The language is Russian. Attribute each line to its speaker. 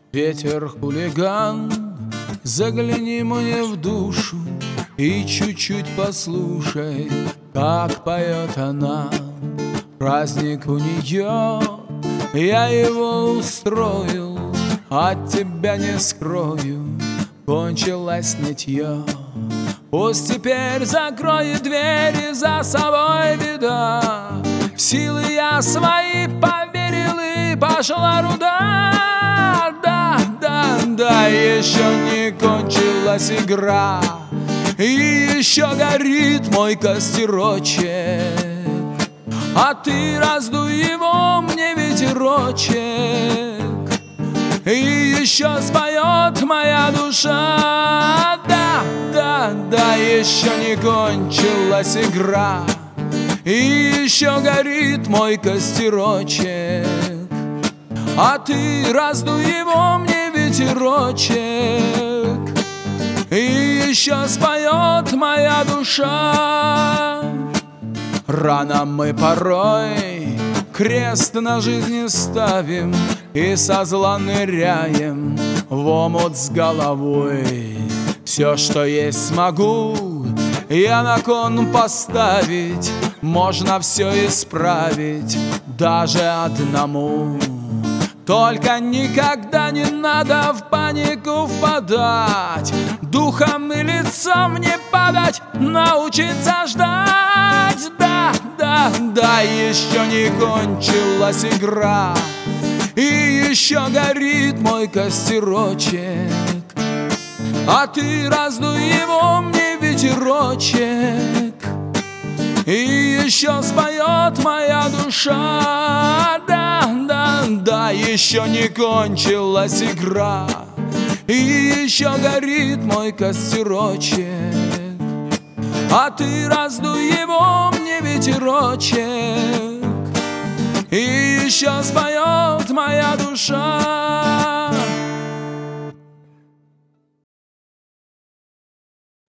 Speaker 1: Ветер хулиган, загляни мне в душу и чуть-чуть послушай, как поет она. Праздник у нее, я его устроил, от тебя не скрою, кончилось нытье. Пусть теперь закроет двери за собой беда. В силы я свои поверил и пошла руда. Да, еще не кончилась игра, и еще горит мой костерочек. А ты раздуй его мне ветерочек, и еще споет моя душа. Да, еще не кончилась игра, и еще горит мой костерочек. А ты раздуй его мне ветерочек, и еще споет моя душа. Рано мы порой крест на жизни ставим и со зла ныряем в омут с головой. Все, что есть, смогу я на кон поставить. Можно все исправить даже одному. Только никогда не надо в панику впадать, духом и лицом не падать, научиться ждать. Да, еще не кончилась игра, и еще горит мой костерочек. А ты раздуй его мне ветерочек, и еще споет моя душа. Да, еще не кончилась игра, и еще горит мой костерочек. А ты раздуй его мне ветерочек, и еще споет моя душа.